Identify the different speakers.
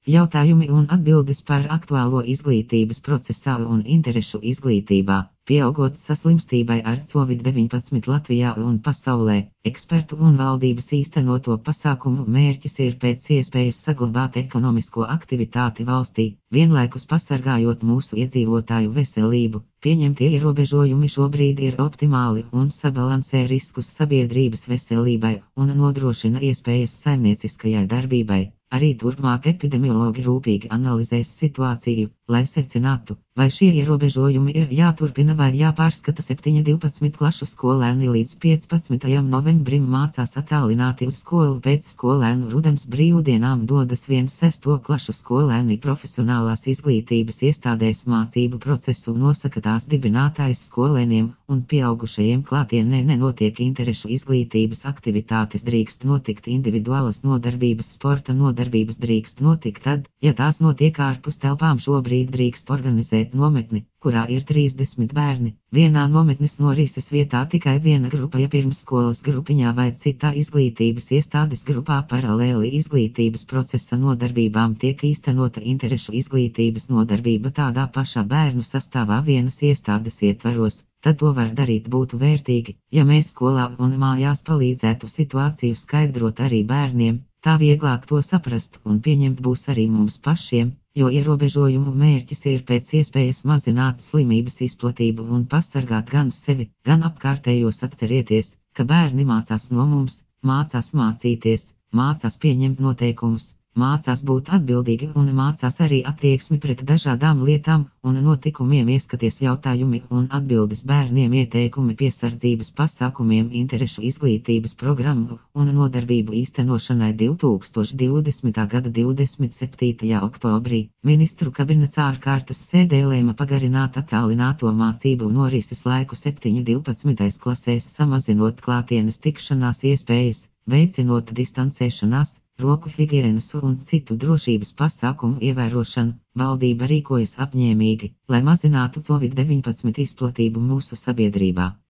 Speaker 1: Jautājumi un atbildes par aktuālo izglītības procesā un interešu izglītībā, pieaugot saslimstībai ar Covid-19 Latvijā un pasaulē, ekspertu un valdības īstenoto pasākumu mērķis ir pēc iespējas saglabāt ekonomisko aktivitāti valstī, vienlaikus pasargājot mūsu iedzīvotāju veselību. Pieņemtie ierobežojumi šobrīd ir optimāli un sabalansē riskus sabiedrības veselībai un nodrošina iespējas saimnieciskajai darbībai. Arī turpmāk epidemiologi rūpīgi analizēs situāciju, lai secinātu, vai šie ierobežojumi ir jāturpina vai jāpārskata. 7–12 klašu skolēni līdz 15. novembrim mācās attālināti uz skolu, pēc skolēnu rudens brīvdienām dodas 1–6 klašu skolēni profesionālās izglītības iestādēs. Mācību procesu nosaka tās dibinātājs. Skolēniem un pieaugušajiem klātienē nenotiek interešu izglītības aktivitātes, drīkst notikt individuālas nodarbības, sporta nodarbības drīkst notikt tad, ja tās notiek ārpus telpām. Šobrīd drīkst organizēt nometni, kurā ir 30 bērni. Vienā nometnes norises vietā tikai viena grupa, ja pirmsskolas grupiņā vai citā izglītības iestādes grupā. Paralēli izglītības procesa nodarbībām tiek īstenota interešu izglītības nodarbība tādā pašā bērnu sastāvā vienas iestādes ietvaros. Tad to var darīt būtu vērtīgi, ja mēs skolā un mājās palīdzētu situāciju skaidrot arī bērniem. Tā vieglāk to saprast un pieņemt būs arī mums pašiem, jo ierobežojumu mērķis ir pēc iespējas mazināt slimības izplatību un pasargāt gan sevi, gan apkārtējos. Atcerieties, ka bērni mācās no mums, mācās mācīties, mācās pieņemt noteikumus, mācās būt atbildīgi un mācās arī attieksmi pret dažādām lietām un notikumiem. Ieskaties jautājumi un atbildes bērniem, ieteikumi piesardzības pasākumiem, interešu izglītības programmu un nodarbību īstenošanai 2020. gada 27. oktobrī. Ministru kabinets ārkārtas sēdē lēma pagarināt attālināto mācību norises laiku 7–12 klasēs, samazinot klātienes tikšanās iespējas, veicinot distancēšanās, roku higienas un citu drošības pasākumu ievērošanu. Valdība rīkojas apņēmīgi, lai mazinātu Covid-19 izplatību mūsu sabiedrībā.